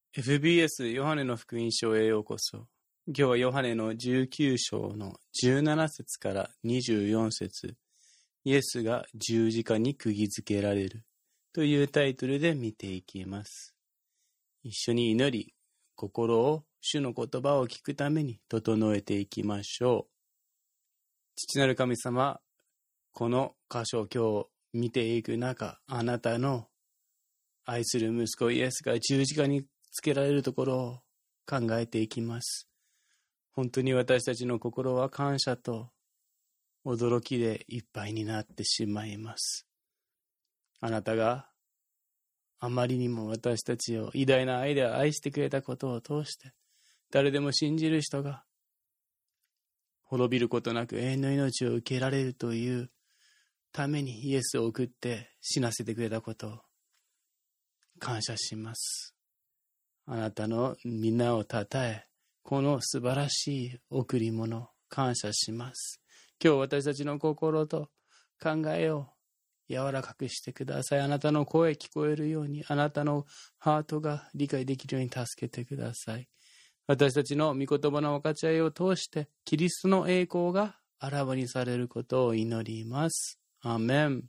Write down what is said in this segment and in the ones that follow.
FBS ヨハネの福音書へようこそ。今日はヨハネの19章の17節から24節、イエスが十字架に釘付けられるというタイトルで見ていきます。一緒に祈り、心を主の言葉を聞くために整えていきましょう。父なる神様、この箇所を今日見ていく中、あなたの愛する息子イエスが十字架につけられるところを考えていきます。本当に私たちの心は感謝と驚きでいっぱいになってしまいます。あなたがあまりにも私たちを偉大な愛で愛してくれたことを通して、誰でも信じる人が滅びることなく永遠の命を受けられるというためにイエスを送って死なせてくれたことを感謝します。あなたの皆をたたえ、この素晴らしい贈り物、感謝します。今日私たちの心と考えを柔らかくしてください。あなたの声聞こえるように、あなたのハートが理解できるように助けてください。私たちの御言葉の分かち合いを通して、キリストの栄光があらわにされることを祈ります。アーメン。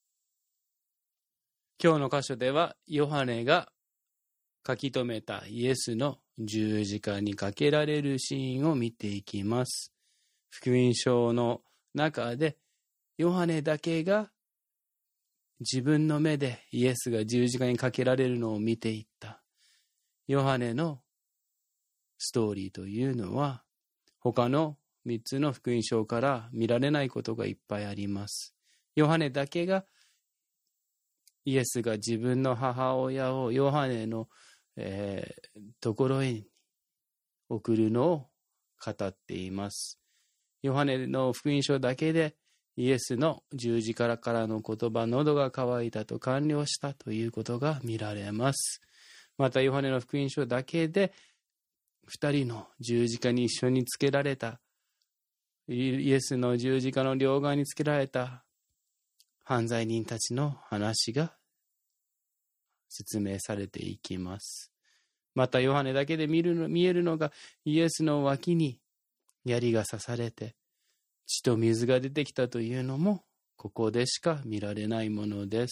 今日の箇所では、ヨハネが書き留めたイエスの十字架にかけられるシーンを見ていきます。福音書の中でヨハネだけが自分の目でイエスが十字架にかけられるのを見ていった。ヨハネのストーリーというのは他の3つの福音書から見られないことがいっぱいあります。ヨハネだけがイエスが自分の母親をヨハネのところへ送るのを語っています。ヨハネの福音書だけでイエスの十字架からの言葉、喉が渇いたと完了したということが見られます。またヨハネの福音書だけで2人の十字架に一緒につけられた、イエスの十字架の両側につけられた犯罪人たちの話が説明されていきます。またヨハネだけで見えるのがイエスの脇に槍が刺されて血と水が出てきたというのもここでしか見られないものです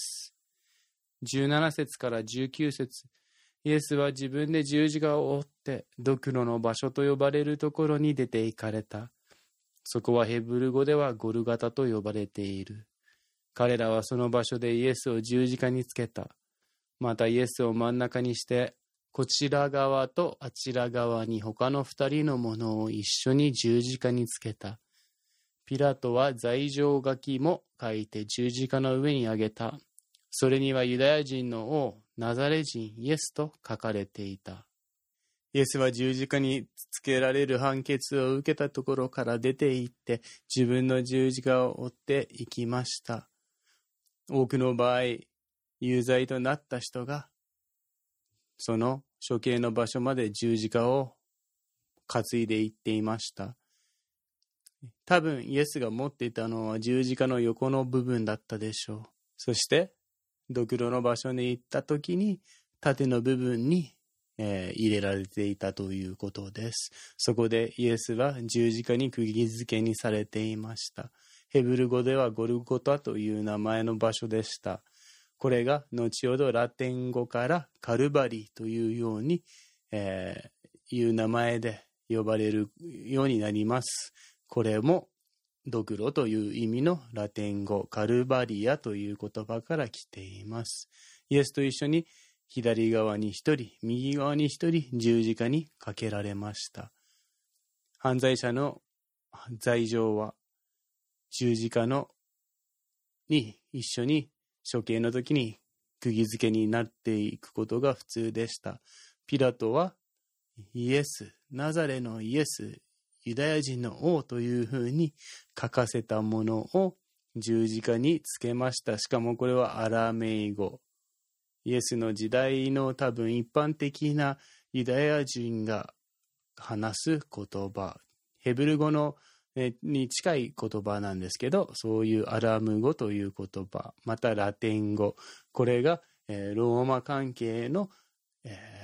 。17節から19節、イエスは自分で十字架を追ってドクロの場所と呼ばれるところに出て行かれた。そこはヘブル語ではゴルガタと呼ばれている。彼らはその場所でイエスを十字架につけた。またイエスを真ん中にしてこちら側とあちら側に他の2人のものを一緒に十字架につけた。ピラトは罪状書きも書いて十字架の上に上げた。それにはユダヤ人の王ナザレ人イエスと書かれていた。イエスは十字架につけられる判決を受けたところから出て行って自分の十字架を追って行きました。多くの場合、有罪となった人がその処刑の場所まで十字架を担いで行っていました。多分イエスが持っていたのは十字架の横の部分だったでしょう。そしてドクロの場所に行った時に縦の部分に、入れられていたということです。そこでイエスは十字架に釘付けにされていました。ヘブル語ではゴルゴタという名前の場所でした。これが後ほどラテン語からカルバリーというように、いう名前で呼ばれるようになります。これもドクロという意味のラテン語カルバリアという言葉から来ています。イエスと一緒に左側に一人、右側に一人十字架にかけられました。犯罪者の罪状は十字架に一緒に処刑の時に釘付けになっていくことが普通でした。ピラトはイエス、ナザレのイエス、ユダヤ人の王というふうに書かせたものを十字架につけました。しかもこれはアラメイ語。イエスの時代の多分一般的なユダヤ人が話す言葉、ヘブル語に近い言葉なんですけど、そういうアラム語という言葉、またラテン語、これがローマ関係の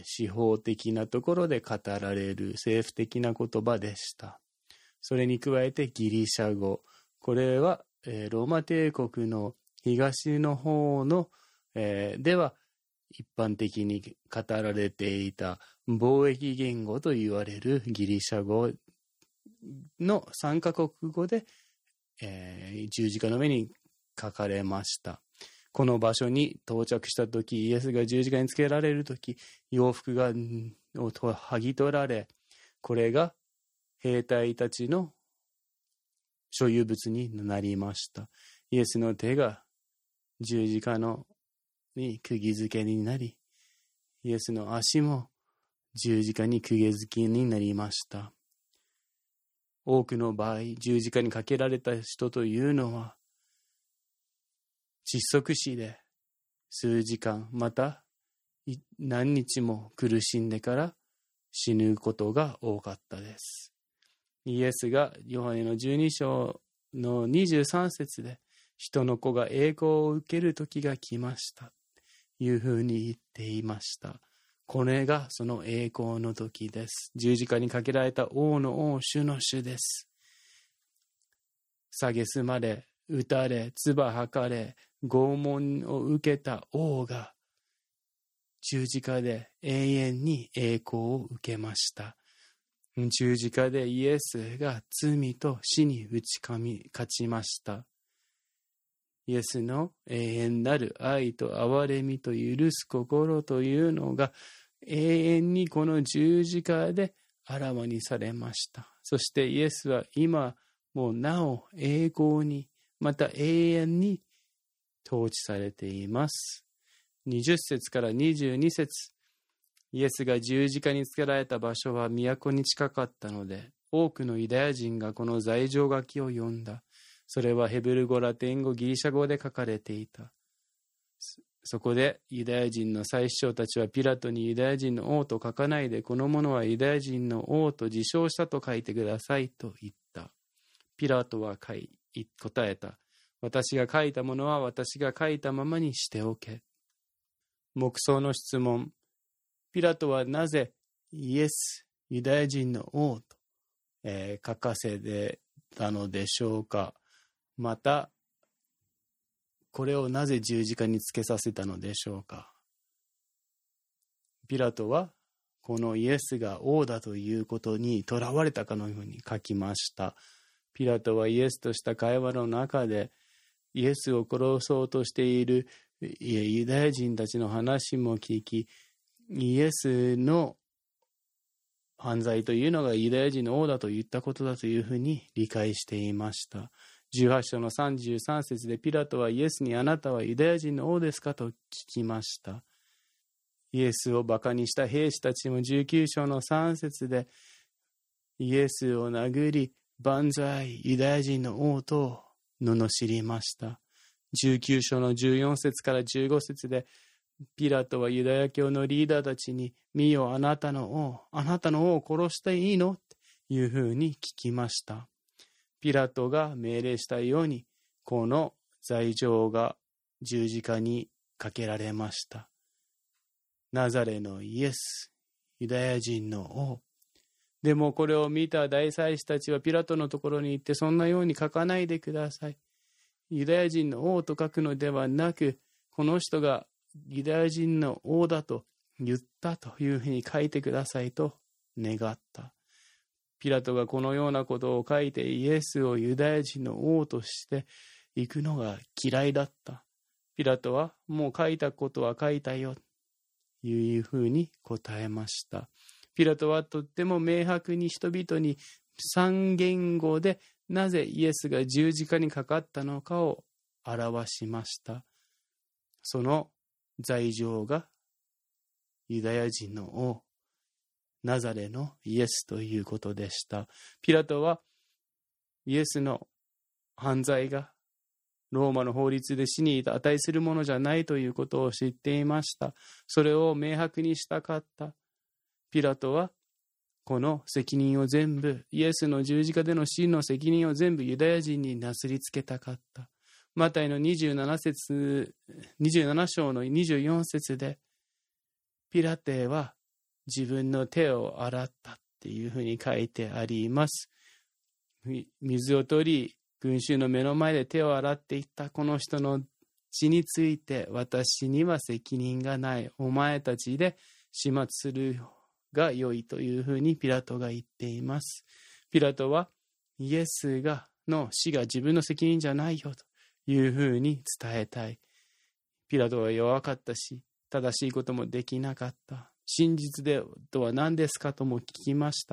司法的なところで語られる政府的な言葉でした。それに加えてギリシャ語、これはローマ帝国の東の方のでは一般的に語られていた貿易言語と言われるギリシャ語の3カ国語で、十字架の上に書かれました。この場所に到着したとき、イエスが十字架につけられるとき、洋服が剥ぎ取られ、これが兵隊たちの所有物になりました。イエスの手が十字架に釘付けになり、イエスの足も十字架に釘付けになりました。多くの場合、十字架にかけられた人というのは、窒息死で数時間、また何日も苦しんでから死ぬことが多かったです。イエスがヨハネの12章の23節で、人の子が栄光を受ける時が来ましたというふうに言っていました。これがその栄光の時です。十字架にかけられた王の王、主の主です。蔑まれ、撃たれ、唾吐かれ、拷問を受けた王が十字架で永遠に栄光を受けました。十字架でイエスが罪と死に打ち勝ちました。イエスの永遠なる愛と憐れみと許す心というのが永遠にこの十字架であらわにされました。そしてイエスは今もなお栄光に、また永遠に統治されています。20節から22節、イエスが十字架につけられた場所は都に近かったので、多くのユダヤ人がこの罪状書きを読んだ。それはヘブル語、ラテン語、ギリシャ語で書かれていた。そこでユダヤ人の祭司長たちはピラトにユダヤ人の王と書かないで、この者はユダヤ人の王と自称したと書いてくださいと言った。ピラトは答えた。私が書いたものは私が書いたままにしておけ。黙想の質問。ピラトはなぜイエス、ユダヤ人の王と、書かせてたのでしょうか。また、これをなぜ十字架につけさせたのでしょうか。ピラトはこのイエスが王だということにとらわれたかのように書きました。ピラトはイエスとした会話の中で、イエスを殺そうとしているユダヤ人たちの話も聞き、イエスの犯罪というのがユダヤ人の王だと言ったことだというふうに理解していました。18章の33節でピラトはイエスに、あなたはユダヤ人の王ですかと聞きました。イエスをバカにした兵士たちも19章の3節でイエスを殴り、万歳、ユダヤ人の王と罵りました。19章の14節から15節でピラトはユダヤ教のリーダーたちに、見よ、あなたの王を殺していいのというふうに聞きました。ピラトが命令したように、この罪状が十字架にかけられました。ナザレのイエス、ユダヤ人の王。でもこれを見た大祭司たちはピラトのところに行って、そんなように書かないでください。ユダヤ人の王と書くのではなく、この人がユダヤ人の王だと言ったというふうに書いてくださいと願った。ピラトがこのようなことを書いてイエスをユダヤ人の王としていくのが嫌いだった。ピラトはもう書いたことは書いたよというふうに答えました。ピラトはとっても明白に人々に三言語でなぜイエスが十字架にかかったのかを表しました。その罪状がユダヤ人の王、ナザレのイエスということでした。ピラトはイエスの犯罪がローマの法律で死に値するものじゃないということを知っていました。それを明白にしたかった。ピラトはこの責任を全部、イエスの十字架での死の責任を全部ユダヤ人になすりつけたかった。マタイの27章の24節で、ピラテは自分の手を洗ったっていうふうに書いてあります。水を取り、群衆の目の前で手を洗っていったこの人の血について私には責任がない。お前たちで始末するが良いというふうにピラトが言っています。ピラトはイエスの死が自分の責任じゃないよというふうに伝えたい。ピラトは弱かったし、正しいこともできなかった。真実とは何ですかとも聞きました。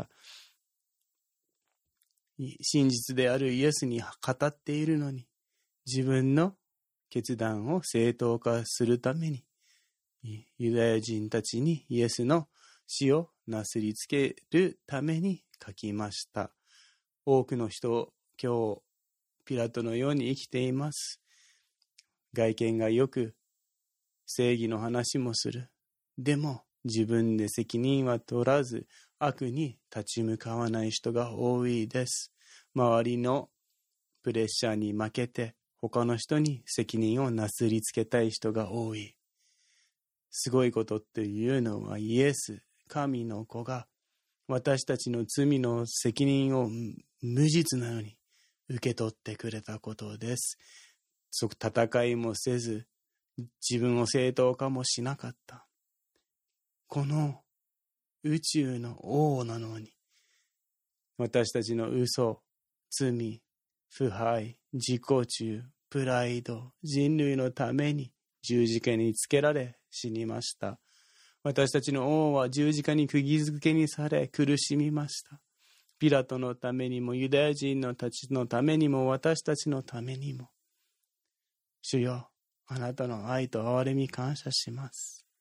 真実であるイエスに語っているのに、自分の決断を正当化するために、ユダヤ人たちにイエスの死をなすりつけるために書きました。多くの人、今日、ピラトのように生きています。外見がよく、正義の話もする。でも、自分で責任は取らず、悪に立ち向かわない人が多いです。周りのプレッシャーに負けて、他の人に責任をなすりつけたい人が多い。すごいことっていうのはイエス、神の子が私たちの罪の責任を無実なのに受け取ってくれたことです。戦いもせず、自分を正当化もしなかった。この宇宙の王なのに、私たちの嘘、罪、腐敗、自己中、プライド、人類のために十字架につけられ死にました。私たちの王は十字架に釘付けにされ苦しみました。ピラトのためにもユダヤ人たちのためにも私たちのためにも。主よ、あなたの愛と憐れみ感謝します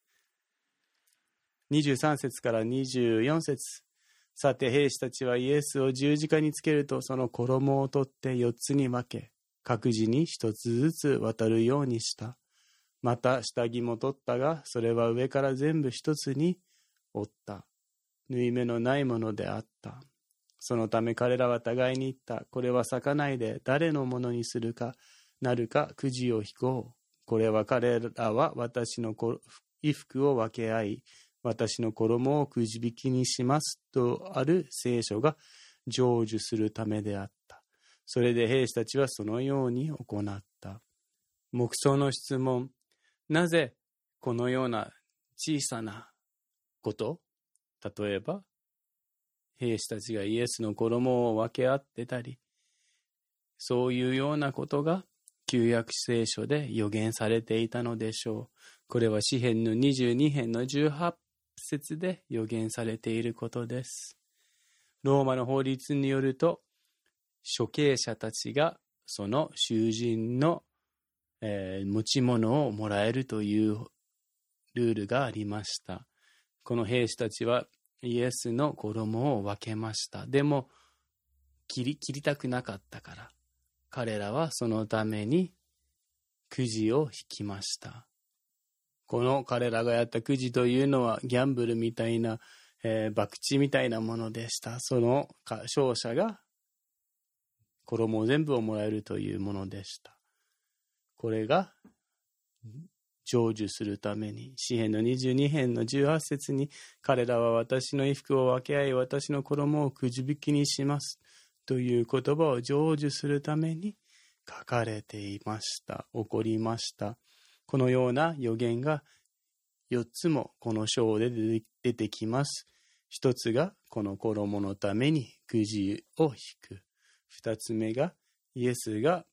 。23節から24節。さて兵士たちはイエスを十字架につけるとその衣を取って4つに分け、各自に1つずつ渡るようにした。また下着も取ったが、それは上から全部1つに折った。縫い目のないものであった。そのため彼らは互いに言った。これは裂かないで誰のものにするかなるかくじを引こう。これは彼らは私の衣服を分け合い、私の衣をくじ引きにしますとある聖書が成就するためであった。それで兵士たちはそのように行った。黙想の質問。なぜこのような小さなこと、例えば兵士たちがイエスの衣を分け合ってたり、そういうようなことが旧約聖書で予言されていたのでしょう。これは詩編の22編の18節で予言されていることです。ローマの法律によると、処刑者たちがその囚人の、持ち物をもらえるというルールがありました。この兵士たちはイエスの衣を分けました。でも切りたくなかったから、彼らはそのためにくじを引きました。この彼らがやったくじというのはギャンブルみたいな、博打みたいなものでした。その勝者が衣全部をもらえるというものでした。これが成就するために、詩編の22編の18節に、彼らは私の衣服を分け合い、私の衣をくじ引きにしますという言葉を成就するために書かれていました。起こりました。このような予言が4つもこの章で出てきます。1つがこの衣のためにくじを引く。2つ目がイエスが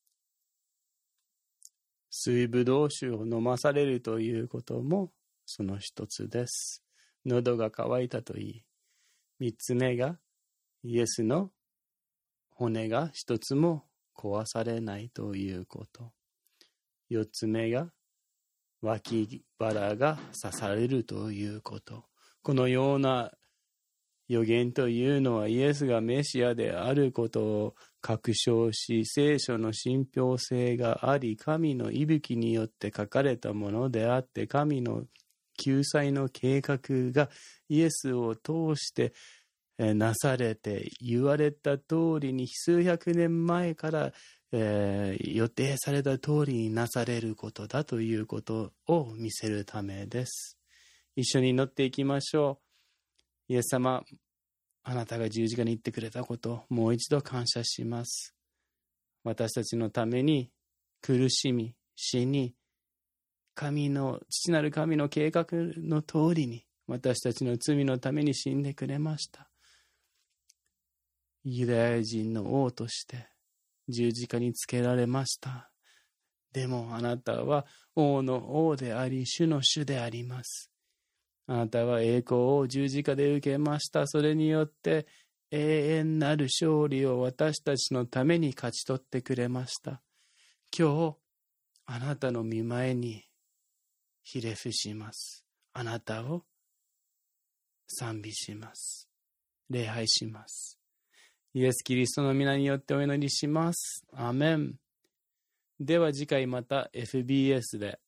水ぶどう酒を飲まされるということもその1つです。喉が渇いたといい。3つ目がイエスの骨が1つも壊されないということ。4つ目が脇腹が刺されるということ。このような予言というのはイエスがメシアであることを確証し、聖書の信憑性があり、神の息吹によって書かれたものであって、神の救済の計画がイエスを通してなされて、言われた通りに数百年前から予定された通りになされることだということを見せるためです。一緒に祈っていきましょう。 イエス様、あなたが十字架に行ってくれたことをもう一度感謝します。私たちのために苦しみ、死に、父なる神の計画の通りに私たちの罪のために死んでくれました。ユダヤ人の王として十字架につけられました。でもあなたは王の王であり、主の主であります。あなたは栄光を十字架で受けました。それによって永遠なる勝利を私たちのために勝ち取ってくれました。今日、あなたの御前にひれ伏します。あなたを賛美します。礼拝します。イエス・キリストの皆によってお祈りします。アーメン。では次回また FBS で